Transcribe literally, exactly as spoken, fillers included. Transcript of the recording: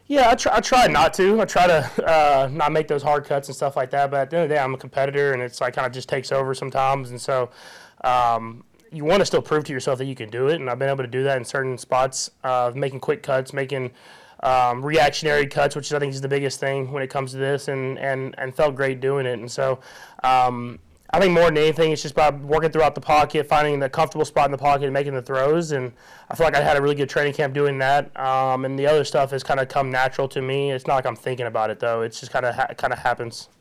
Yeah, I try, I try not to. I try to uh, not make those hard cuts and stuff like that. But at the end of the day, I'm a competitor, and it's like kind of just takes over sometimes. And so um, you want to still prove to yourself that you can do it. And I've been able to do that in certain spots, uh, making quick cuts, making um, reactionary cuts, which I think is the biggest thing when it comes to this, and, and, and felt great doing it. And so um, I think more than anything, it's just about working throughout the pocket, finding the comfortable spot in the pocket, and making the throws. And I feel like I had a really good training camp doing that. Um, and the other stuff has kind of come natural to me. It's not like I'm thinking about it though. It's just kind of ha- kind of happens.